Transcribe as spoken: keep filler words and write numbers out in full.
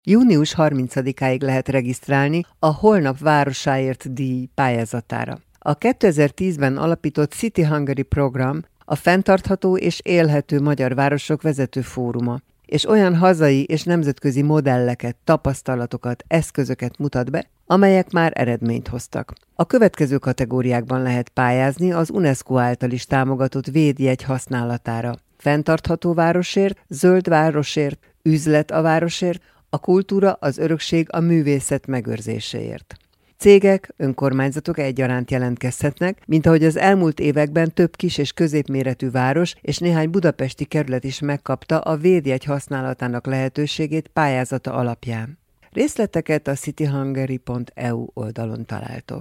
június harmincadikáig lehet regisztrálni a Holnap városáért díj pályázatára. A kétezer-tízben alapított City Hungary program a fenntartható és élhető magyar városok vezető fóruma, és olyan hazai és nemzetközi modelleket, tapasztalatokat, eszközöket mutat be, amelyek már eredményt hoztak. A következő kategóriákban lehet pályázni az UNESCO által is támogatott védjegy használatára: fenntartható városért, zöld városért, üzlet a városért, a kultúra, az örökség, a művészet megőrzéséért. Cégek, önkormányzatok egyaránt jelentkezhetnek, mint ahogy az elmúlt években több kis- és középméretű város és néhány budapesti kerület is megkapta a védjegy használatának lehetőségét pályázata alapján. Részleteket a cityhungary pont e u oldalon találtok.